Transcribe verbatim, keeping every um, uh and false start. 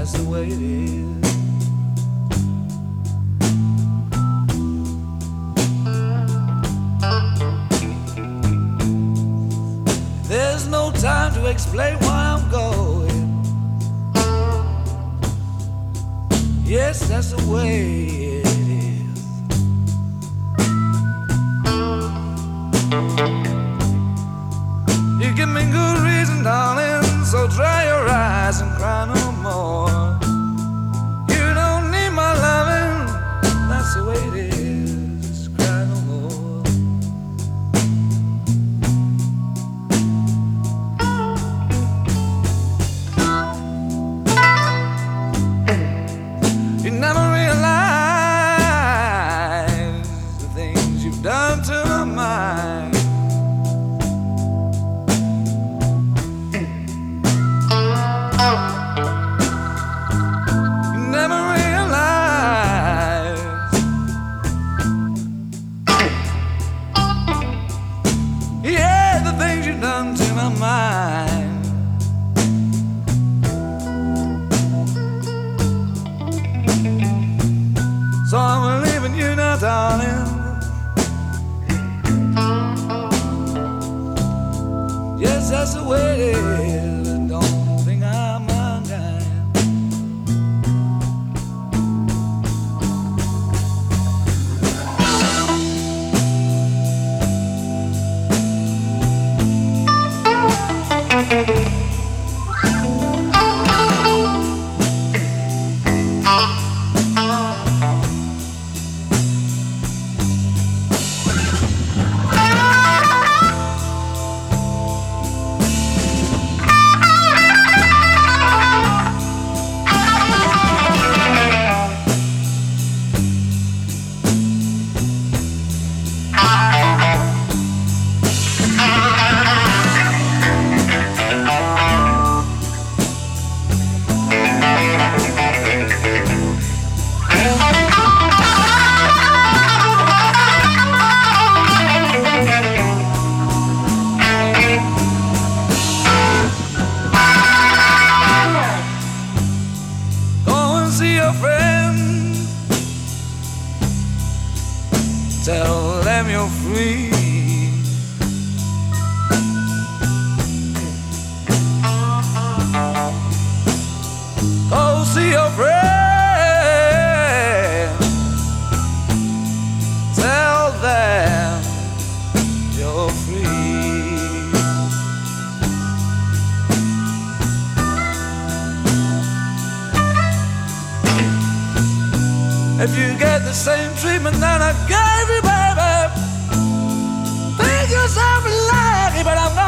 that's the way it is. There's no time to explain why I'm going. Yes, that's the way it is. You give me good reason, darling, so dry your eyes and cry no more. You don't need my loving, that's the way it is. Cry no more. You never realize the things you've done to my mind. Done to my mind. So I'm leaving you now, darling. Yes, that's the way it is. Don't think I'm unkind. See your friends, tell them you're free. Go see your friends, tell them you're free. If you get the same treatment that I gave you, baby, think yourself lucky, but I'm not.